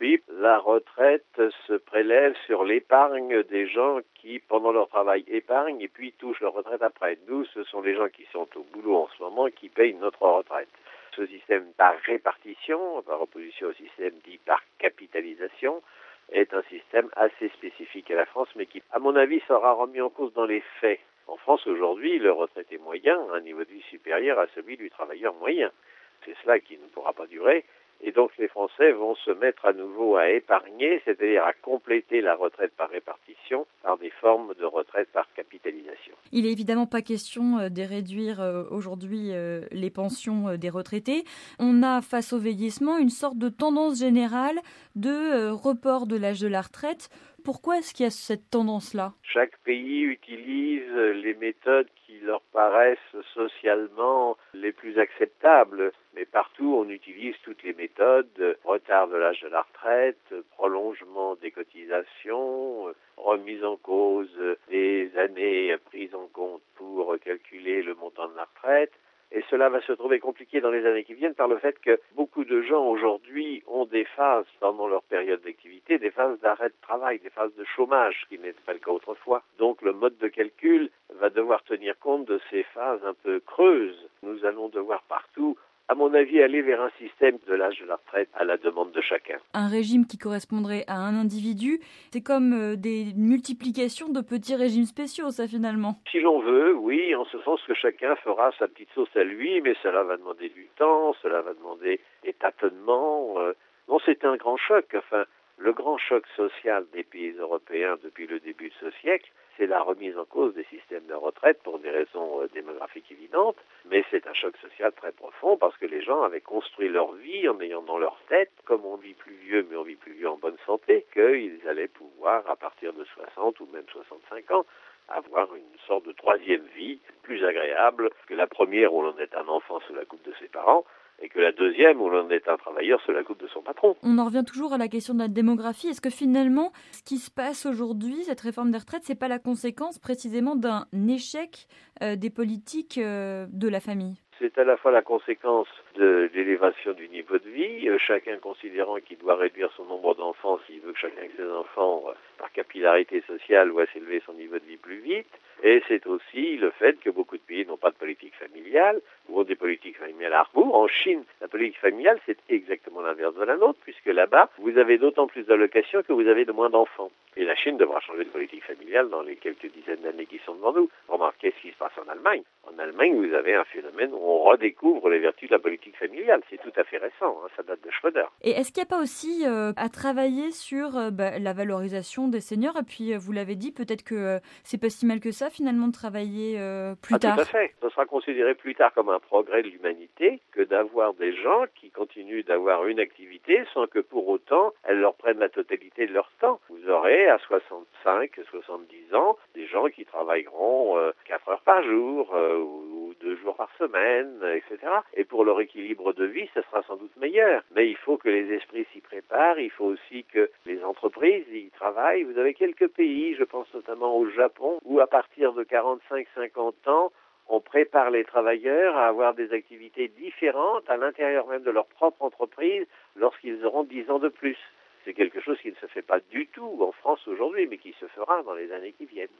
Aujourd'hui, la retraite se prélève sur l'épargne des gens qui, pendant leur travail, épargnent et puis touchent leur retraite après. Nous, ce sont les gens qui sont au boulot en ce moment qui payent notre retraite. Ce système par répartition, par opposition au système dit par capitalisation, est un système assez spécifique à la France, mais qui, à mon avis, sera remis en cause dans les faits. En France, aujourd'hui, le retraité moyen a un niveau de vie supérieur à celui du travailleur moyen. C'est cela qui ne pourra pas durer. Et donc les Français vont se mettre à nouveau à épargner, c'est-à-dire à compléter la retraite par répartition par des formes de retraite par capitalisation. Il n'est évidemment pas question de réduire aujourd'hui les pensions des retraités. On a face au vieillissement une sorte de tendance générale de report de l'âge de la retraite. Pourquoi est-ce qu'il y a cette tendance-là ? Chaque pays utilise les méthodes qui leur paraissent socialement les plus acceptables. Mais partout, on utilise toutes les méthodes, retard de l'âge de la retraite, prolongement des cotisations, remise en cause des années prises en compte pour calculer le montant de la retraite. Et cela va se trouver compliqué dans les années qui viennent par le fait que beaucoup de gens aujourd'hui ont des phases pendant leur période d'activité, des phases d'arrêt de travail, des phases de chômage, ce qui n'était pas le cas autrefois. Donc le mode de calcul va devoir tenir compte de ces phases un peu creuses. Nous allons devoir partout, à mon avis, aller vers un système de l'âge de la retraite à la demande de chacun. Un régime qui correspondrait à un individu, c'est comme des multiplications de petits régimes spéciaux, ça finalement. Si l'on veut, oui, en ce sens que chacun fera sa petite sauce à lui, mais cela va demander du temps, cela va demander des tâtonnements. Non, c'est un grand choc. Enfin, le grand choc social des pays européens depuis le début de ce siècle, c'est la remise en cause des systèmes de retraite pour des raisons démographiques évidentes, mais c'est un choc social très profond parce que les gens avaient construit leur vie en ayant dans leur tête, comme on vit plus vieux, mais on vit plus vieux en bonne santé, qu'ils allaient pouvoir, à partir de 60 ou même 65 ans, avoir une sorte de troisième vie plus agréable que la première où l'on est un enfant sous la coupe de ses parents, et que la deuxième où l'on est un travailleur sous la coupe de son patron. On en revient toujours à la question de la démographie. Est-ce que finalement, ce qui se passe aujourd'hui, cette réforme des retraites, c'est pas la conséquence précisément d'un échec des politiques de la famille ? C'est à la fois la conséquence de l'élévation du niveau de vie, chacun considérant qu'il doit réduire son nombre d'enfants s'il veut que chacun de ses enfants, par capillarité sociale, voit s'élever son niveau de vie plus vite. Et c'est aussi le fait que beaucoup de pays n'ont pas de politique familiale, ou ont des politiques familiales à rebours. En Chine, la politique familiale, c'est exactement l'inverse de la nôtre, puisque là-bas, vous avez d'autant plus d'allocations que vous avez de moins d'enfants. Et la Chine devra changer de politique familiale dans les quelques dizaines d'années qui sont devant nous. Remarquez ce qui se passe en Allemagne. En Allemagne, vous avez un phénomène où on redécouvre les vertus de la politique familiale. C'est tout à fait récent, ça date de Schröder. Et est-ce qu'il n'y a pas aussi à travailler sur la valorisation des seniors ? Et puis, vous l'avez dit, peut-être que c'est pas si mal que ça, finalement, de travailler plus tard. Tout à fait. Ce sera considéré plus tard comme un progrès de l'humanité que d'avoir des gens qui continuent d'avoir une activité sans que pour autant elle leur prenne la totalité de leur temps. Vous aurez à 65, 70 ans des gens qui travailleront 4 heures par jour ou 2 jours par semaine, etc. Et pour leur équilibre de vie, ça sera sans doute meilleur. Mais il faut que les esprits s'y préparent, il faut aussi que les entreprises y travaillent. Vous avez quelques pays, je pense notamment au Japon, où à partir de 45-50 ans, on prépare les travailleurs à avoir des activités différentes à l'intérieur même de leur propre entreprise lorsqu'ils auront 10 ans de plus. C'est quelque chose qui ne se fait pas du tout en France aujourd'hui, mais qui se fera dans les années qui viennent.